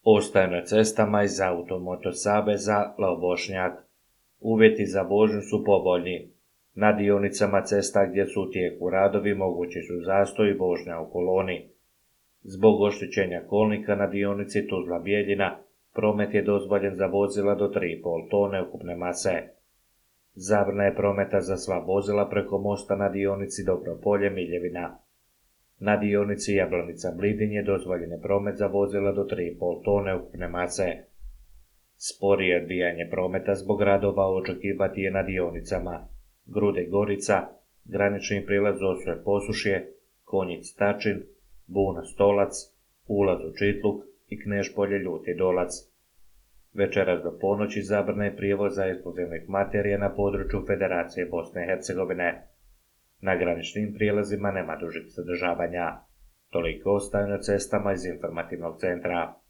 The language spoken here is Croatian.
Ostaju na cestama iz Automoto saveza Lobošnjak. Uvjeti za vožnju su povoljni. Na dionicama cesta gdje su u tijeku radovi mogući su zastoj i vožnja u koloni. Zbog oštećenja kolnika na dionici Tuzla-Bijeljina promet je dozvoljen za vozila do 3,5 tone ukupne mase. Zabrana je prometa za sva vozila preko mosta na dionici Dobropolje-Miljevina. Na dionici Jablanica-Blidin je dozvoljen je promet za vozila do 3,5 tone ukupne mase. Sporije odvijanje prometa zbog radova očekivati je na dionicama Grude-Gorica, granični prilaz Osuje-Posušje, Konjic-Tačin, Buna-Stolac, ulaz u Čitluk i Kneš-Polje-Ljuti Dolac. Večeras do ponoći zabrana je prijevoza eksplozivnih materija na području Federacije Bosne i Hercegovine. Na graničnim prijelazima nema dužeg zadržavanja. Toliko ostaju na cestama iz informativnog centra.